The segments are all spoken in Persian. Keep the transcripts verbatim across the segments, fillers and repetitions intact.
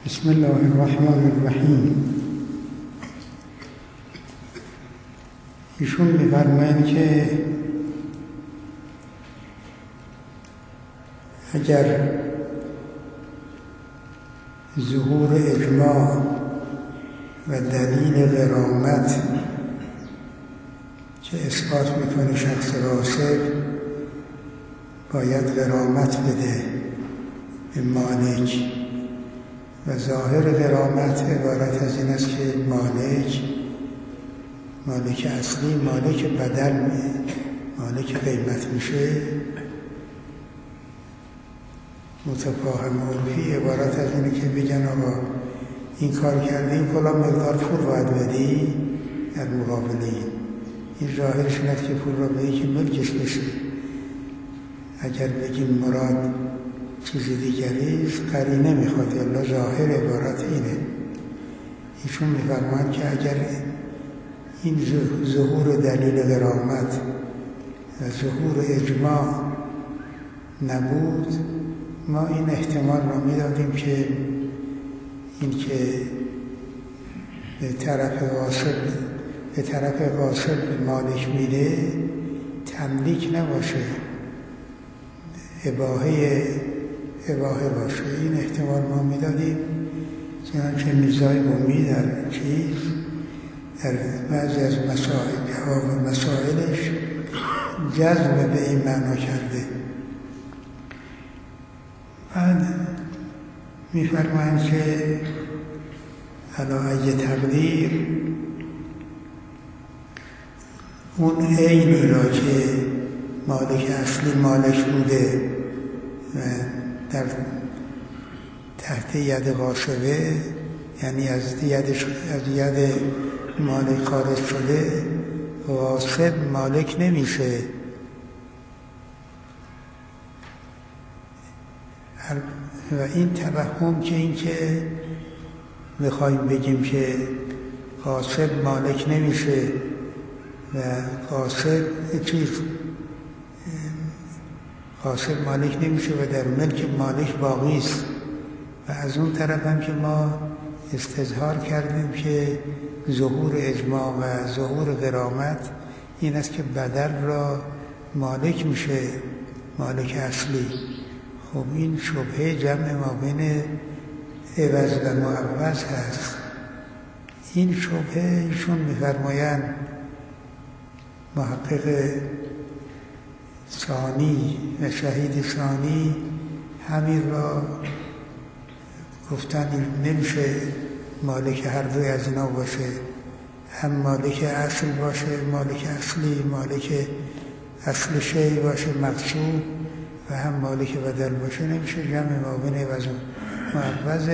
بسم الله الرحمن الرحیم. ایشون می‌فرمایند که اگر ظهور اجماع و دلیل غرامت که اثبات میکنه شخص غاصب باید غرامت بده به مالک و ظاهر غرامت عبارت از این است که مالک مالک اصلی مالک بدل مالک قیمت میشه. متفاهم عرفی عبارت از اینه که بگن آقا این کار کردی فلان مقدار پول باید بدی در مقابل این این ظاهرش این است که پول را بدی که ملکش بشه. اگر بگیم مراد چیز دیگری است قرینه میخواد یا ظاهر عبارت اینه. ایشون میفرمایند که اگر این ظهور دلیل غرامت و ظهور اجماع نبود ما این احتمال را میدادیم که این که به طرف غاصب به طرف غاصب مالک میده تملیک نباشه، اباحه اباحه باشه. این احتمال ما میدادیم چنانچه میرزای قمی در چیز در بعضی از مسائل جواب مسائلش جزم به این معنا کرده. بعد میفرمایند که علی تقدیر اون عینی را که مالک اصلی مالک بوده و در تحت ید غاصبه یعنی از ید از ید مالک خارج شده غاصب مالک نمیشه. و این توهم که این که میخوایم بگیم که غاصب مالک نمیشه و غاصب چیز غاصب مالک نمیشه و در ملک مالک باقی است. و از اون طرف هم که ما استظهار کردیم که ظهور اجماع و ظهور غرامت این است که بدل را مالک میشه مالک اصلی. خب این شبهه جمع ما بین عوض و معوض هست. این شبهه ایشون میفرمایند محقق ثانی و شهید ثانی همین را گفتن نمیشه مالک هر دوی از اینا باشه، هم مالک اصل باشه مالک اصلی مالک اصل شیء باشه مقصود و هم مالک بدل باشه. نمیشه جمع ما بین عوض و معوض.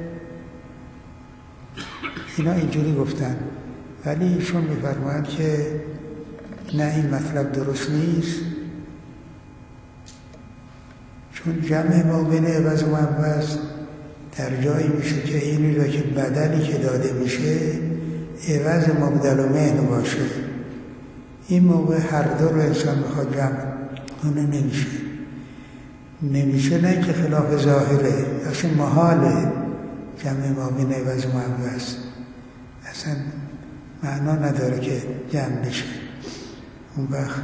اینا اینجوری گفتن ولی ایشون میفرمایند که نه این مطلب درست نیست، چون جمع ما بین عوض و معوض در جایی میشه که اینی را که بدلی که داده میشه عوض مبدل و منه باشه. این موقع هر دو رو انسان میخواد جمع کنه نمیشه نمیشه نه که خلاف ظاهره، اصلا محاله جمع ما بین عوض و معوض، اصلا معنا نداره که جمع بشه. اون وقت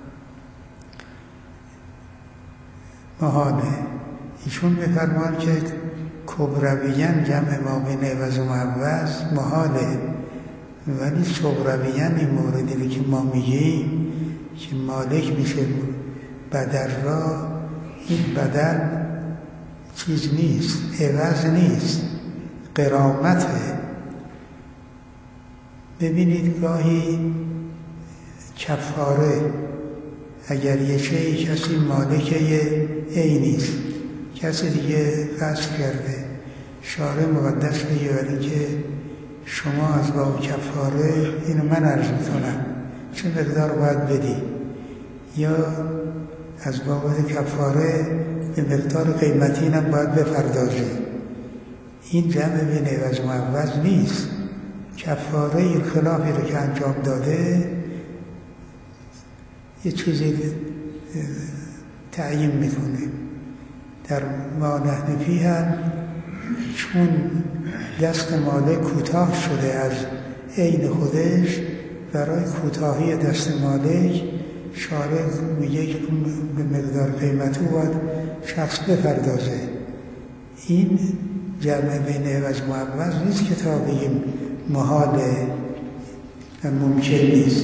محاله. ایشون میفرمان که کبرویان جمع ما بین عوض و معوض محاله، ولی صغرویان این موردی که ما میگیم که مالک میشه بدل را، این بدل چیز نیست، عوض نیست، غرامته. ببینید گاهی کفاره اگر یه شیء کسی مالک یه عینی است کسی دیگه غصب کرده شارع مقدس میگه ولی که شما از باب کفاره اینو من عرض میکنم چه مقدار باید بدی، یا از باب کفاره به مقدار قیمتی اینم باید بپردازی. این جمع بین عوض و معوض نیست. کفاره این خلافی رو که انجام داده یه چیزی تعیین میکنه. در ما نحن فیه هم چون دست مالک کوتاه شده از عین خودش، برای کوتاهی دست مالک شارع میگه به مقدار قیمت او باید شخص بپردازه. این جمع بین عوض معوض نیست که تا بگیم محاله و ممکن نیست.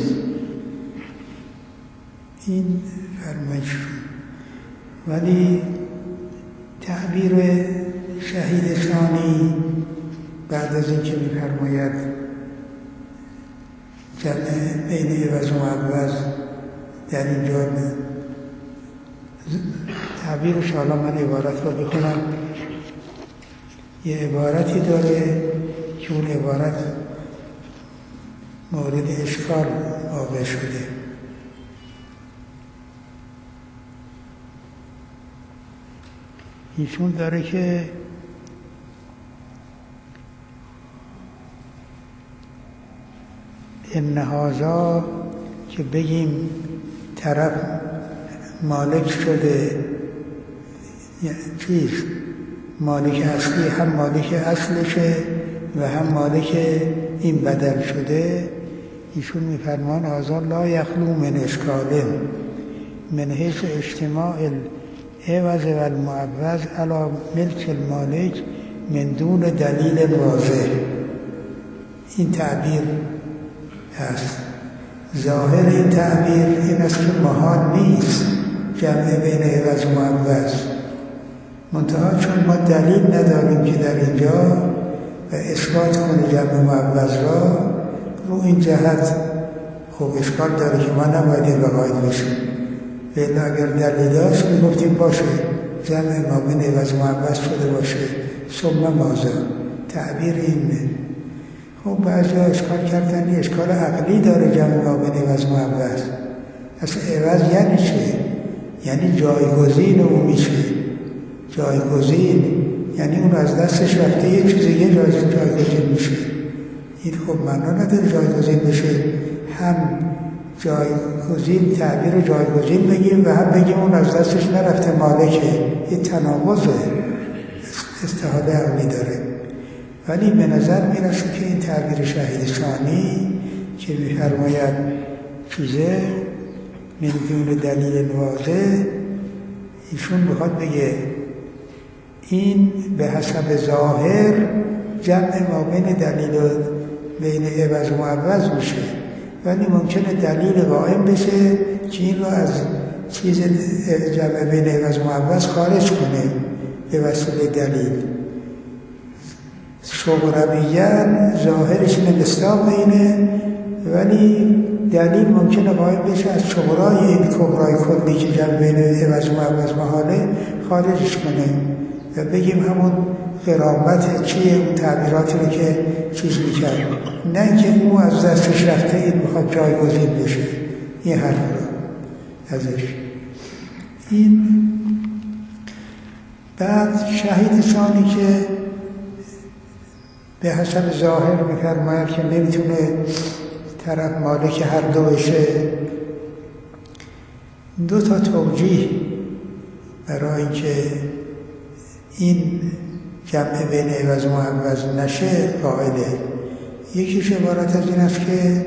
این فرمایش. ولی تعبیر شهید ثانی بعد از اینکه می‌فرماید جمع بین عوض و معوض در اینجا، تعبیرش حالا من عبارت رو بخونم. یه عبارتی داره که اون عبارت مورد اشکال واقع شده. ایشون داره که ان هذا که بگیم طرف مالک شده، یعنی چیز مالک اصلی، هم مالک اصلشه و هم مالک این بدل شده. ایشون میفرمان هذا لا یخلو من اشکال من حیث اجتماع العوض و المعوض علی ملک المالک من دون دلیل واضح. این تعبیر هست. ظاهر این تعبیر این است که محال نیست جمع بین عوض و معوض، منتها چون ما دلیل نداریم که در اینجا و اثبات کنه جمع معوض را، رو این جهت خب اشکال داره که ما نباید این وقایت بشیم. ولی اگر دلیل داشت میگفتیم باشه جمع ما بین عوض و معوض شده باشه ثم ماذا. تعبیر اینه. خب بعضی ها اشکال کردن اشکال عقلی داره جمع ما بین عوض و معوض. اصلا عوض یعنی چه؟ یعنی جایگزین او میشه. جایگزین یعنی اون از دستش رفته یه چیز یه جایگزین میشه. این خب معنا نداره جایگزین بشه. هم جایگزین تعبیر جایگزین بگیم و هم بگیم اون از دستش نرفته مالکه. این تناقضه، استحاله عقلی داره. ولی به نظر میرسه که این تعبیر شهید ثانی که میفرماید چیزه من دون دلیل واضح، ایشون میخواد بگه این به حسب ظاهر جمع ما بین دلیل و بین عوض و معوض میشه، ولی ممکنه دلیل قائم بشه که این رو از چیز جمع بین عوض و معوض خارج کنه به وسیله دلیل. صغرویان ظاهرش مستاق اینه، ولی دلیل ممکنه قائم بشه از صغرای این کبرای کلی که جمع بین عوض و معوض محاله خارجش کنه و بگیم همون قرابت چیه اون تعبیراتی رو که چیز میکرد، نه که اون از دستش رفته این میخواد جایگزین بشه. این حرف رو ازش. این بعد شهید ثانی که به حسب ظاهر میفرماید که نمیتونه طرف مالک هر دو بشه. دو تا توجیه برای اینکه این جمع بین عوض و معوض نشه قائله. یکیش عبارت از این است که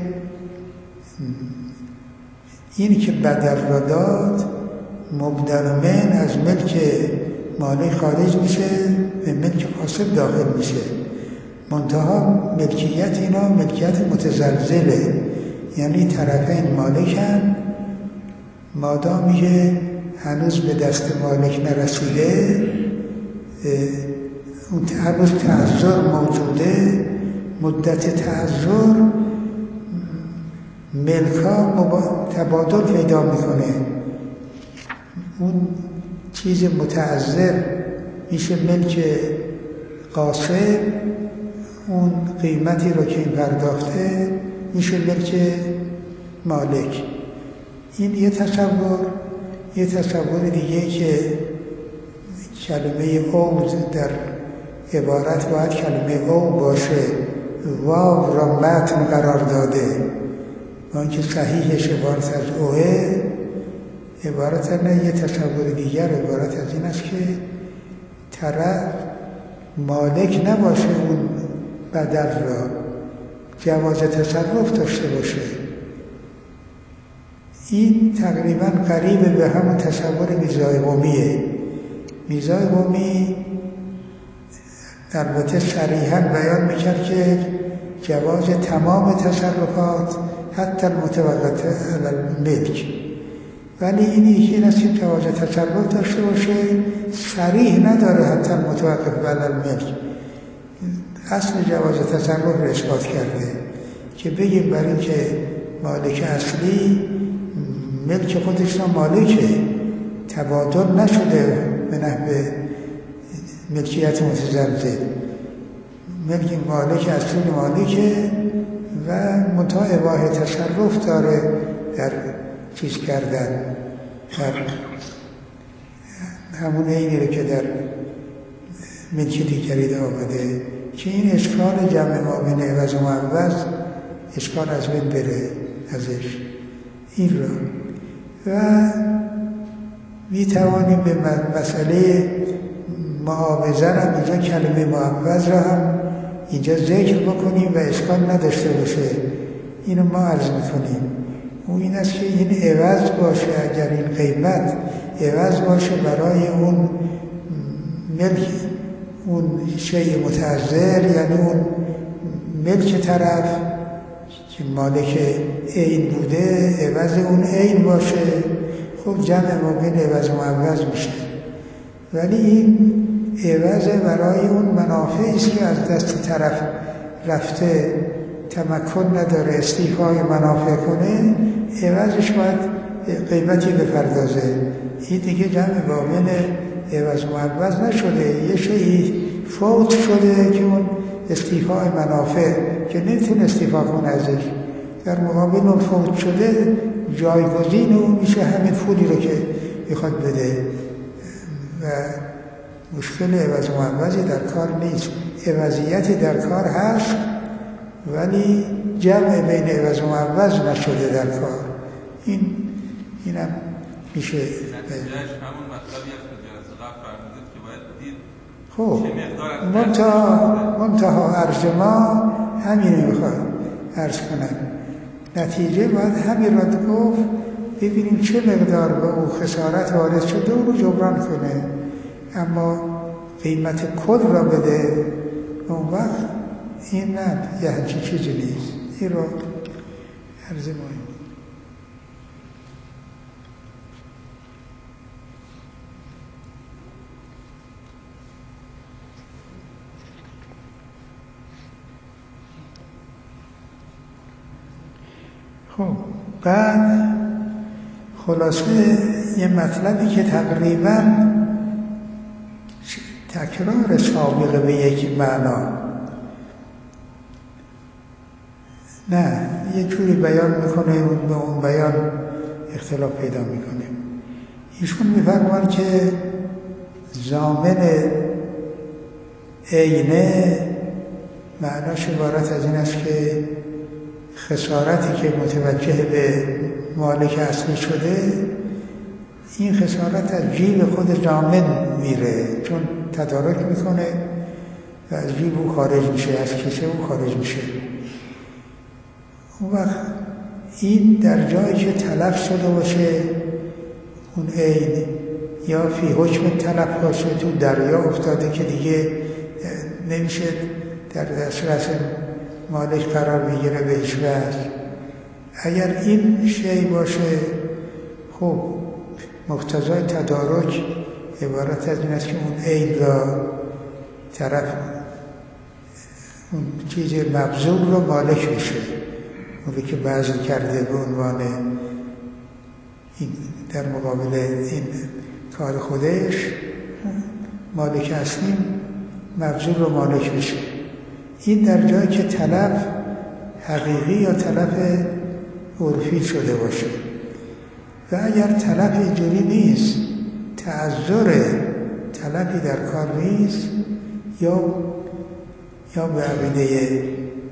اینی که بدل را داد مبدل من از ملک مالک خارج میشه به ملک کاسب داخل میشه، منتها ملکیت اینا ملکیت متزلزله، یعنی طرفین مالکن، مادامی که هنوز به دست مالک نرسیده اون هنوز تعذر موجوده. مدت تعذر ملکا تبادل پیدا میکنه. اون چیز متعذر میشه ملک قاصب، اون قیمتی رو که این پرداخته میشه ملک مالک. این یه تصور. یه تصور دیگه که کلمه او در عبارت باید کلمه او باشه، واو را متن قرار داده، با اینکه صحیحش عبارت از اوه. عبارت نه یه تصور دیگر عبارت از این است که طرف مالک نباشه اون بدل را، جواز تصرف داشته باشه. این تقریبا قریب به همون تصور میرزای قمیه. میرزای قمی البته صریحا بیان میکرد که جواز تمام تصرفات حتی المتوقف علی الملک، ولی این یکی این است که جواز تصرف داشته باشه، صریح نداره حتی المتوقف علی الملک. اصل جواز تصرف رو اثبات کرده که بگیم برای اینکه مالک اصلی ملک خودش را مالکه، تبادل نشده به نحو ملکیت متزلزل. ملک مالک اصلی مالکه و متاع اباحه تصرف داره در چیز کردن، در همون اینی رو که در ملک دیگری آمده، که این اشکال جمع ما بین عوض و معوض اشکال از بین بره ازش این را. و می توانیم به مسئله معاوضه هم اینجا کلمه معوض را هم اینجا ذکر بکنیم و اشکال نداشته باشه. اینو ما عرض میکنیم. اون این است که این عوض باشه، اگر این قیمت عوض باشه برای اون ملک، اون شیء متعذر، یعنی اون ملک طرف که مالک عین بوده عوض اون عین باشه، خب جمع ما بین عوض و معوض میشه. ولی این عوض برای اون منافعی است که از دست طرف رفته، تمکن نداره استیفای منافع کنه، عوضش باید قیمتی بپردازه. این دیگه جمع با بین عوض و معوض نشده، یه شیئی فوت شده که اون استیفای منافع که نمیتونه استیفا کنه ازش، در مقابل اون فوت شده جایگزین اون میشه همین پولی رو که میخواد بده و مشکل عوض و معوضی در کار نیست. عوضیتی در کار هست ولی جمع بین عوض و معوض نشده در کار. این اینم میشه نتیجهش همون مطلبی است که جلسه قبل فرمودید که باید بدید خب چه مقدار منتها منتها عرض ما همین میخواد عرض کنم. نتیجه باید همین را گفت، ببینیم چه مقدار به او خسارت وارد شده او رو جبران کنه، اما قیمت کل را بده اون وقت این نه یه همچین چیزی نیست. این را عرض مهم. خب بعد خلاصه یه مطلبی که تقریبا تکرار سابقه به یک معنا نه یه جوری بیان میکنه، اون به اون بیان اختلاف پیدا میکنه. ایشون میفرمان که ضامن عینه معناش عبارت از این است که خسارتی که متوجه به مالک اصلی شده، این خسارت از جیب خود ضامن میره، چون تدارک میکنه و از جیب او خارج میشه، از کیسه او خارج میشه. اون وقت این در جایی که تلف شده باشه اون عین، یا فی حکم تلف باشه، تو دریا افتاده که دیگه نمیشه در دسترس مالک قرار بگیره به هیچ وجه. اگر این شی باشه خب مقتضای تدارک عبارت از این است که اون عین را طرف اون چیز مبذول رو مالک میشه، اون که بذل کرده به عنوان این در مقابل این کار خودش، مالک اصلی مبذول رو مالک میشه. این در جایی که تلف حقیقی یا تلف عرفی شده باشه. و اگر تلف اینجوری نیست، تعذر تلفی در کار نیست، یا یا به عقیده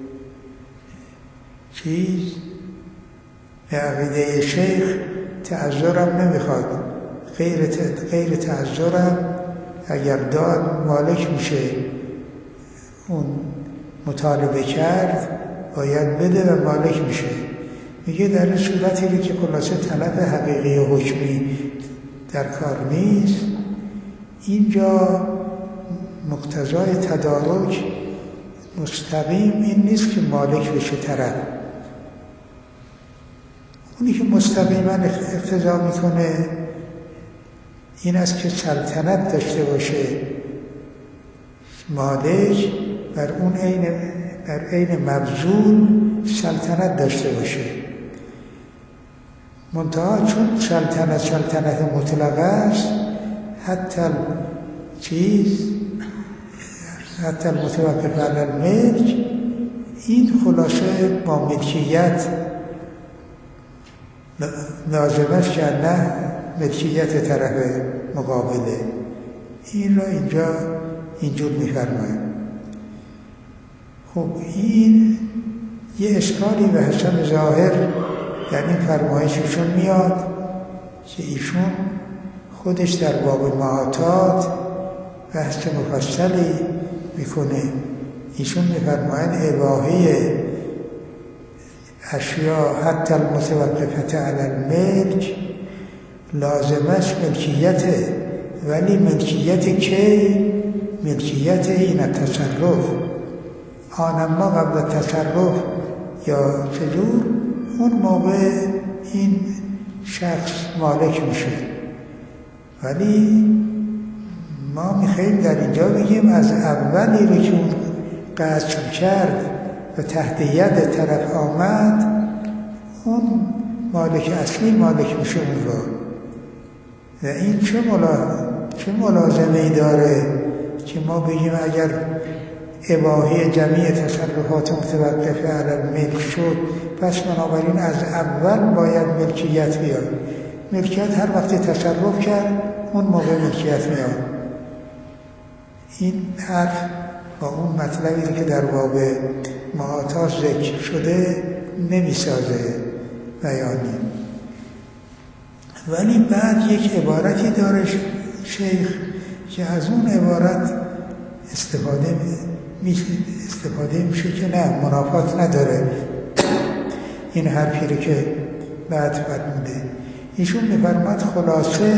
چیز به عقیده شیخ تعذرم نمیخواد، غیر غیر تعذرم اگر داد مالک میشه اون مطالبه کرد باید بده و مالک میشه. میگه در این صورتی که خلاصه طلب حقیقی و حکمی در کار نیست، اینجا مقتضای تدارک مستقیم این نیست که مالک بشه طرف. اونی که مستقیما اقتضا میکنه این است که سلطنت داشته باشه مالک بر اون عین بر عین مبذول سلطنت داشته باشه. منتها چون سلطنت سلطنت مطلقه است، حتی چیز حتی المتوقف علی الملک، این خلاصه با ملکیت لازمش که نه ملکیت طرف مقابله. این را اینجا اینجور می‌فرماید. خب این یه اشکالی به حسب ظاهر در این فرمایششون میاد که ایشون خودش در باب معاطات بحث مفصلی میکنه. ایشون میفرماید اباحه اشیا حتی المتوقفه علی الملک لازمش ملکیته، ولی ملکیت کی؟ ملکیت این تصرف. آنما قبل تصرف یا چجور اون موقع این شخص مالک میشه. ولی ما میخواییم در اینجا بگیم از اولی رو که اون قصد کرد و تحت ید طرف آمد، اون مالک اصلی مالک میشه اون رو. و این چه ملا... چه ملازمه ای داره که ما بگیم اگر اباحه جمعی تصرفات متوقفه علی الملک شد، پس بنابراین از اول باید ملکیت بیاد. ملکیت هر وقت تصرف کرد اون موقع ملکیت میاد. این حرف با اون مطلبی که در باب معاطات ذکر شده نمیسازه بیانی. ولی بعد یک عبارتی داره شیخ که از اون عبارت استفاده میشه استفاده میشه که نه، منافات نداره این حرفی رو که بعد فرموده. ایشون میفرماد خلاصه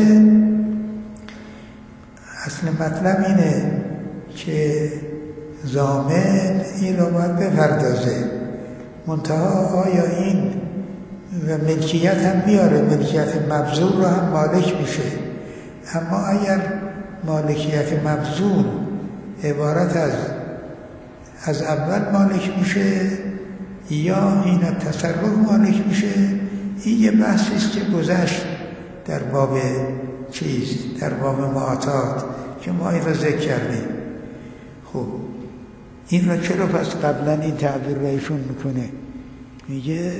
اصل مطلب اینه که ضامن این رو باید بپردازه، منتها آیا این و ملکیت هم بیاره، ملکیت مبذول رو هم مالک میشه. اما اگر مالکیت مبذول عبارت از از اول مالک میشه یا این تصرف مالک میشه، این یه بحثی است که گذشت در باب چیز در باب معاطات که ما این رو ذکر کردیم. خب این را چرا پس قبلا این تعبیر را ایشون میکنه؟ میگه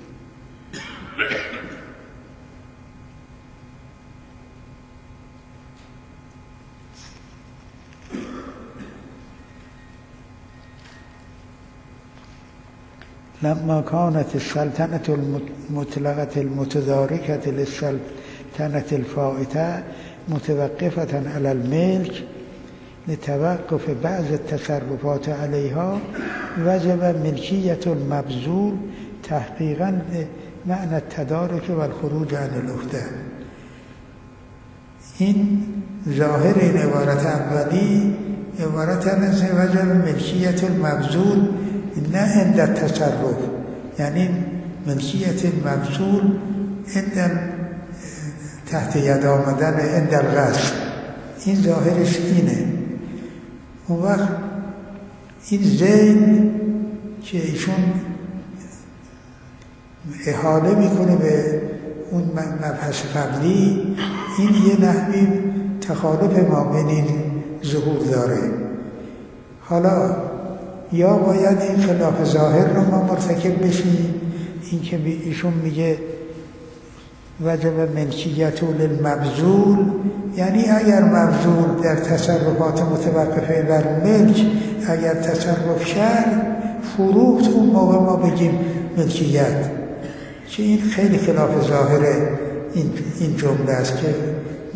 لما كانت السلطنة المطلقة المتداركة للسلطنة الفائتة متوقفة على الملك لتوقف بعض التصرفات عليها وجب ملكية المبذول تحقيقا معنى التدارك والخروج عن العهدة. این ظاهر این عبارت اولی عبارت از وجب ملکیت المبذول نه عند التصرف، یعنی ملکیت مبذول عند تحت ید آمدن عند الغصب. این ظاهرش اینه. اون وقت این ذیل که ایشون احاله میکنه به اون مبحث قبلی، این یه نحوی تخالف ما بین این ظهور داره. حالا یا باید این خلاف ظاهر رو ما مرتکب بشیم، این که ایشون میگه وجب ملکیت للمبذول، یعنی اگر مبذول در تصرفات متوقفه بر ملک اگر تصرف کرد فروخت، اون موقع ما بگیم ملکیت. که این خیلی خلاف ظاهر این این جمله است که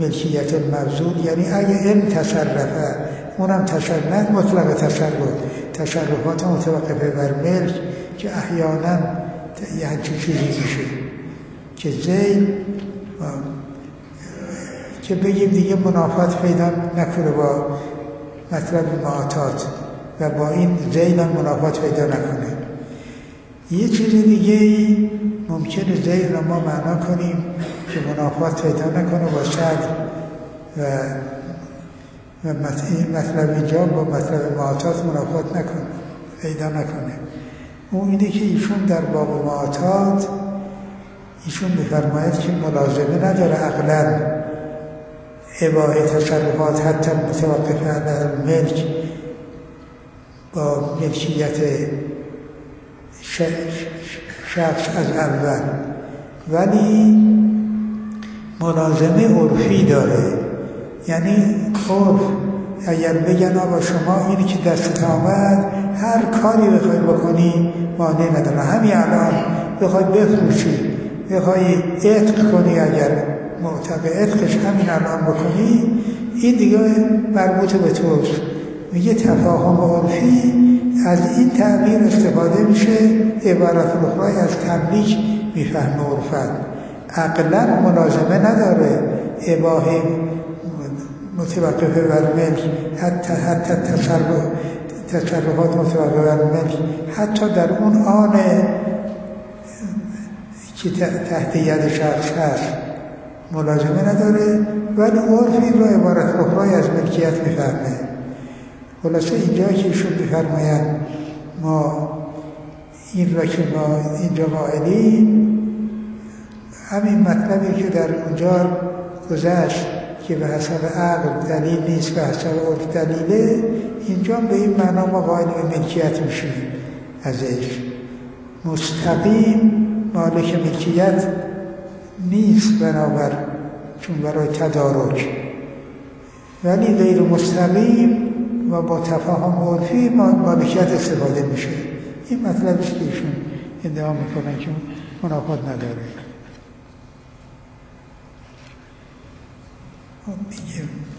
ملکیت المبذول یعنی اگر این تصرفه، اونم تصرف نه مطلق تصرف، تصرفات متوقفه بر ملک که احیانا یه همچین چیزی میشه که زید که بگیم دیگه منافات پیدا نکنه با مطلب معاطات و با این زید هم منافات پیدا نکنه. یه چیز دیگه ای ممکنه زید را ما معنا کنیم که منافات پیدا نکنه با صدر و و مطلب اینجا با مطلب معاطات منافات نکنه پیدا نکنه. اون اینه که ایشون در باب معاطات ایشون می‌فرماید که ملازمه نداره عقلاً اباحه تصرفات حتی متوقفه علی ملک با ملکیت شخص از اول، ولی ملازمه عرفی داره. یعنی عرف اگر بگن آقا شما اینی که دست آمد هر کاری بخوای بکنی مانع نداره، همین الان بخوای بفروشی بخوای عتق کنی اگر معتق عتقش همین الان بکنی این دیگه مربوط به توست. میگه تفاهم عرفی از این تعبیر استفاده میشه، عبارت اخرى از تملیک میفهمه عرفن. عقلا ملازمه نداره اباحه متوقفه بر ملک حتی حتی تصرف تصرفات متوقفه بر ملک حتی در اون آن که تحت ید شخص هست ملازمه نداره، ولی عرف این رو عبارت اخرى از ملکیت میفهمه. خلاصه اینجا که ایشون بفرماید ما این را که ما اینجا قائلیم همین مطلبی که در اونجا گذشت که به حسب عقل دلیل نیست به حسب عرف دلیله، اینجا به این معنا ما قائل به ملکیت میشیم ازش. مستقیم مالک ملکیت نیست بنابر چون برای تدارک، ولی غیر مستقیم و با تفاهم عرفی مالکیت استفاده میشه. این مطلبش که ایشون ادعا میکنن که منافات نداره. میگه